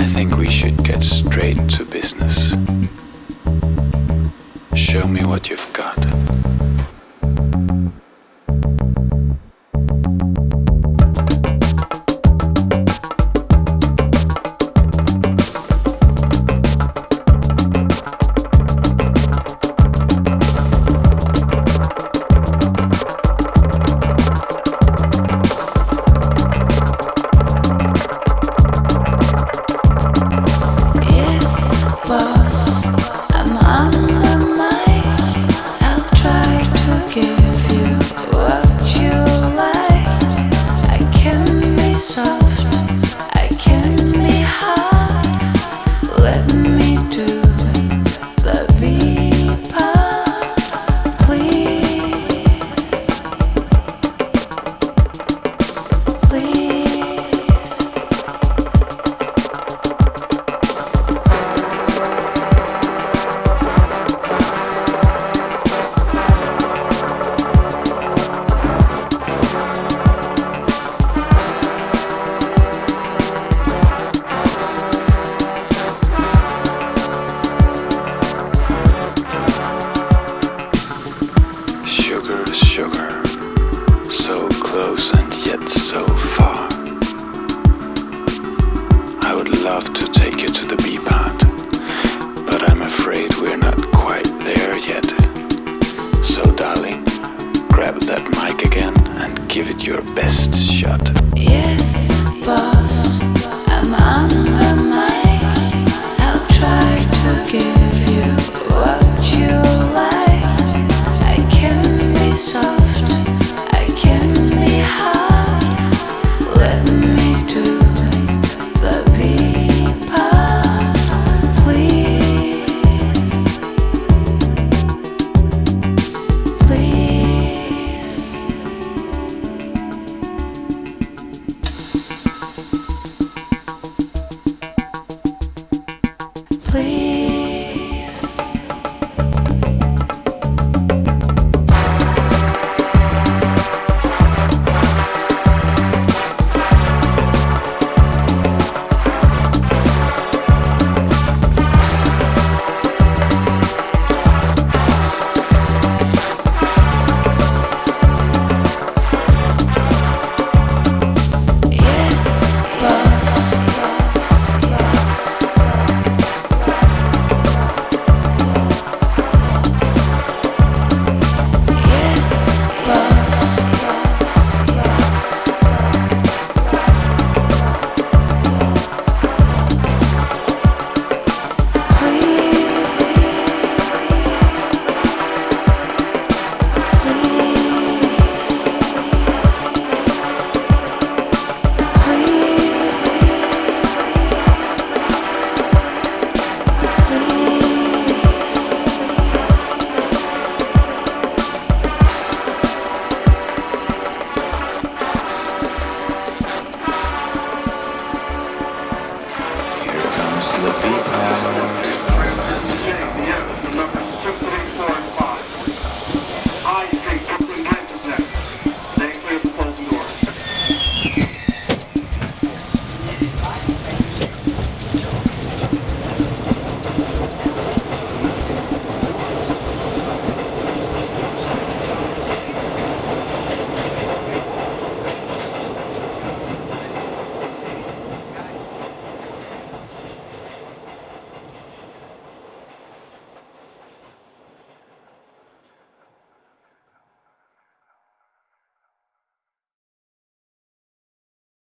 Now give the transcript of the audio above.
think we should get straight to business. Show me what you've got. Close and yet so far. I would love to take you to the B-part, but I'm afraid we're not quite there yet. So darling, grab that mic again and give it your best shot. Yes, boss, I'm on the mic. I'll try to give you what you like. I can be soft, I can be hard. Let me do the B part, please, please. Please. Here comes the B-part.